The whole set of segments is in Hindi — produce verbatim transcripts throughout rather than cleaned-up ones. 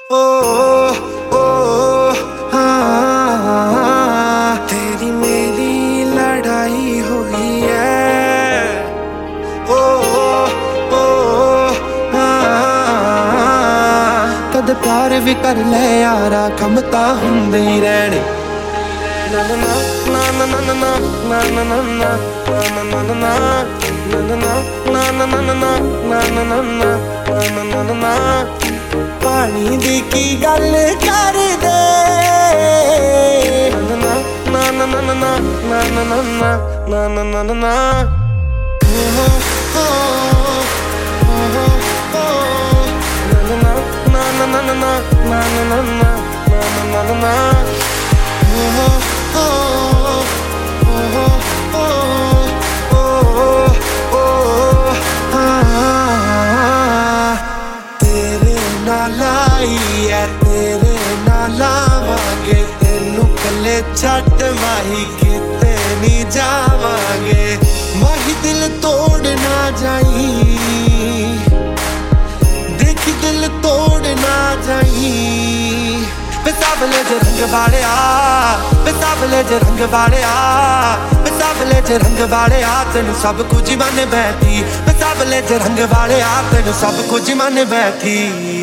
ओ ओ हाँ, तेरी मेरी लड़ाई हुई है। ओ ओ हाँ, कद प्यार भी कर ले यारा, कम तां हुंदे ही रहने। ना ना ना ना ना ना ना ना ना ना ना ना ना ना, पानी दी की गल कर दे। ना ना ना ना ना ना ना ना ना ना ना ना, ओ ओ ओ ना ना ना ना ना ना ना ना ना ना, ओ ओ तेरे नाल आवांगे, तेनू कले छड्ड माही किते नी जावांगे। माही दिल तोड़ ना जाई, देखी दिल तोड़ ना जाई। बेसावले जे रंग वालिया, बेसावले जे रंग वालिया, बेसावले जे रंग वालिया, तेनू सब कुछ मन बैठी। बेसावले जे रंग वालिया, तेनू सब कुछ मन बैठी।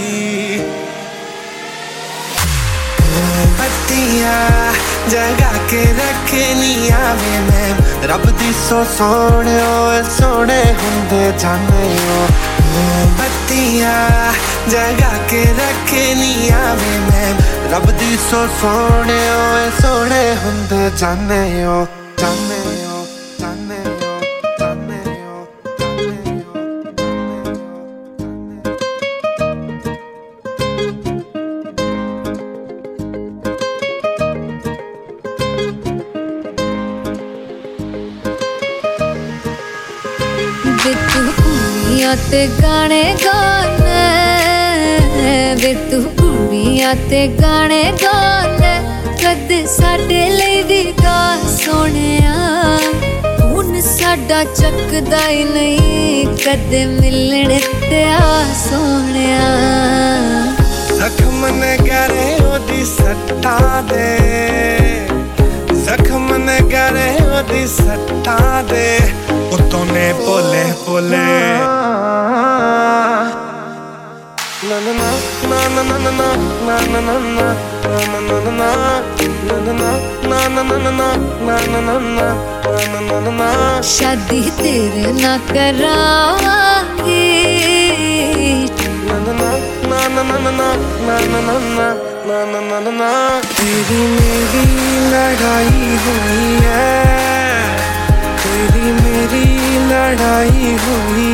बत्तियां जगा के रखनिया वे मैं, रब दी सो सोने सोने हुंदे जाने ओ। बत्तियां जगा के रखनिया वे मैं, रब दी सो सोने सोने हुंदे जाने ओ, जाने ओ, जाने ओ, जाने ओ, जाने ओ। वे तू कुड़ियां ते गाने गाने, वे तू कुड़ियां ते गाने गाने, कद साडे लई भी गा सोहणिया। हुण साडा चकदा ही नहीं, कदे मिलण ते आ सोहणिया। जख्म ने गहरे ओदी सट्टां दे, जख्म ने गहरे ओदी सट्टां दे, उत्तों ने पोले पोले। ना ना ना ना ना ना ना ना ना ना ना ना ना, शादी तेरे ना करांगी। ना ना ना ना ना ना ना ना ना ना, तेरी मेरी लड़ाई हुई है, तेरी मेरी लड़ाई हुई